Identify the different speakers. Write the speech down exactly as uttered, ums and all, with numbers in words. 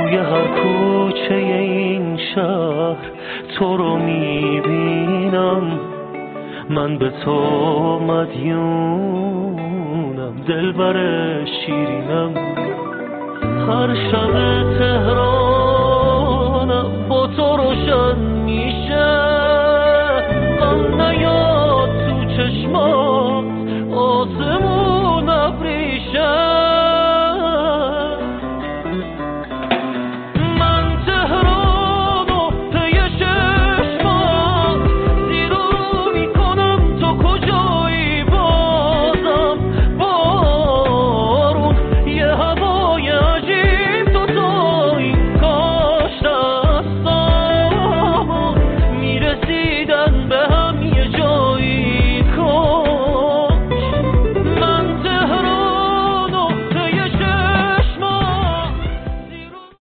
Speaker 1: توی هر کوچه این شهر تو رو میبینم، من به تو مدیونم، دلبر شیرینم. هر شب